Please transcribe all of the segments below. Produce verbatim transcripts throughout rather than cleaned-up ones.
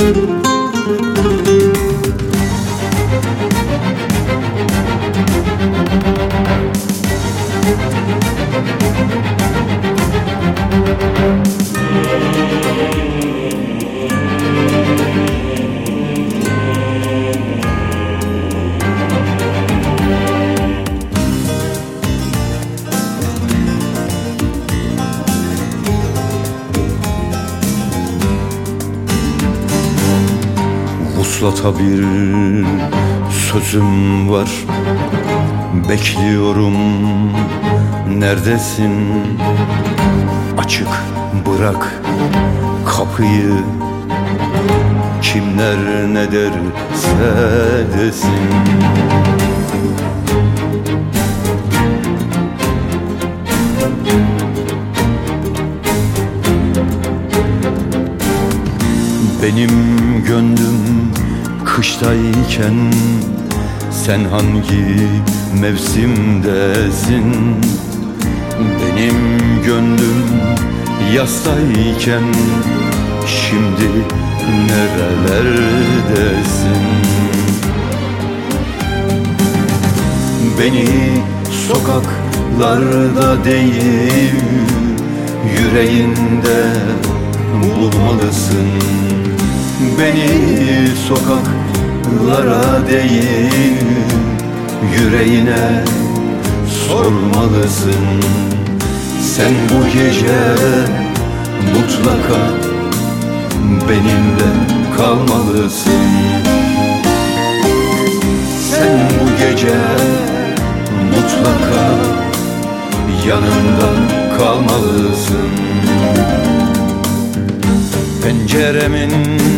Vuslata bir sözüm var, bekliyorum, neredesin? Açık bırak kapıyı, kimler ne derse desin. Benim gönlüm kıştayken sen hangi mevsimdesin? Benim gönlüm yastayken şimdi nerelerdesin? Beni sokaklarda değil, yüreğinde bulmalısın. Beni sokaklara değil, yüreğine sormalısın. Sen bu gece mutlaka benimle kalmalısın. Sen bu gece mutlaka yanımda kalmalısın. Penceremin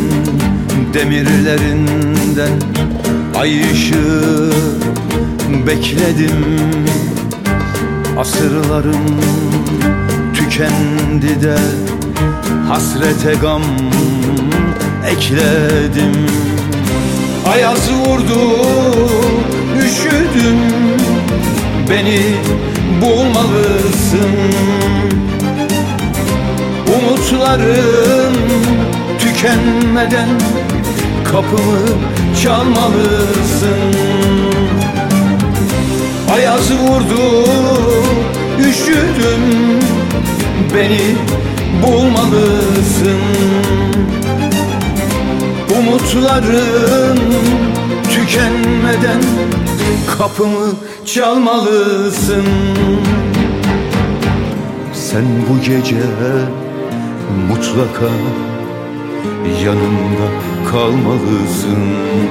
demirlerinden ay ışığı bekledim. Asırlarım tükendi de hasrete gam ekledim. Ayaz vurdu, üşüdüm, beni bulmalısın. Umutlarım tükenmeden kapımı çalmalısın. Ayaz vurdu, üşüdüm, beni bulmalısın. Umutlarım tükenmeden kapımı çalmalısın. Sen bu gece mutlaka yanımda kalmalısın.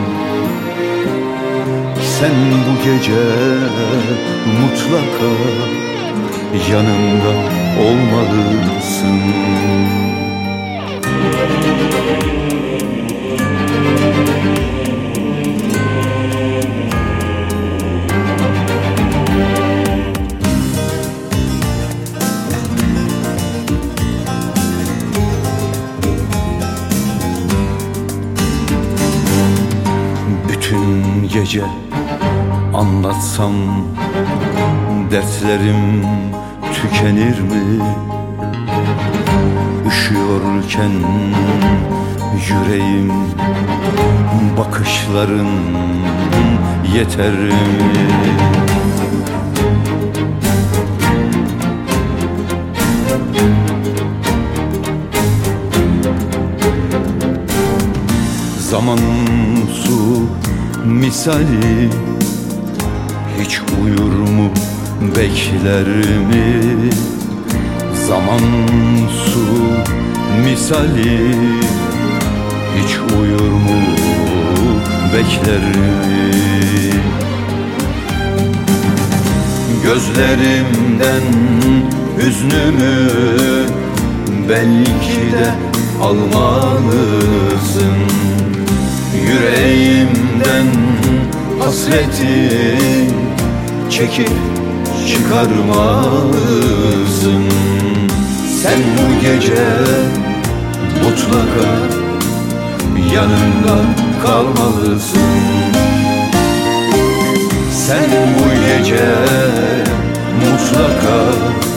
Sen bu gece mutlaka yanımda olmalısın. Bütün gece anlatsam dertlerim tükenir mi? Üşüyorken yüreğim, bakışların yeter mi? Zaman su misali hiç uyur mu, bekler mi? Zaman su misali hiç uyur mu, bekler mi? Gözlerimden hüznümü belki de almalısın. Yüreğimden hasreti çekip çıkarmalısın. Sen bu gece mutlaka yanımda kalmalısın. Sen bu gece mutlaka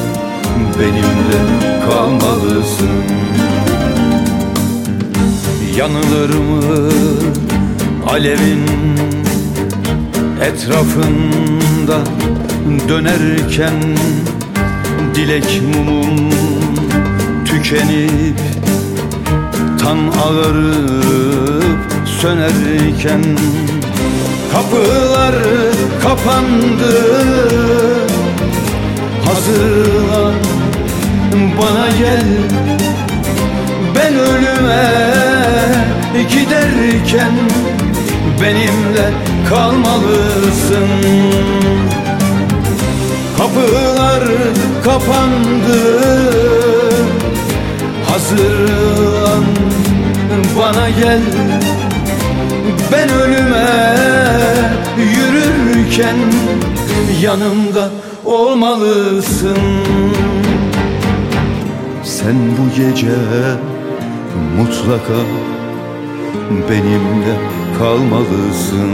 benimle kalmalısın. Yanılır mı alevin etrafında dönerken, dilek mumum tükenip tan ağarıp sönerken, kapılar kapandı, hazırlan bana gel. Ben ölüme giderken benimle kalmalısın. Kapılar kapandı, hazırlan bana gel. Ben ölüme yürürken yanımda olmalısın. Sen bu gece mutlaka benimle kalmalısın.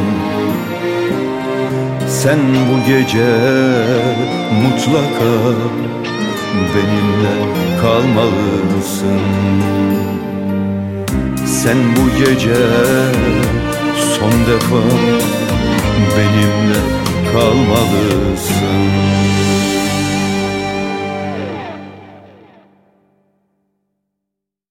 Sen bu gece mutlaka benimle kalmalısın. Sen bu gece son defa benimle kalmalısın.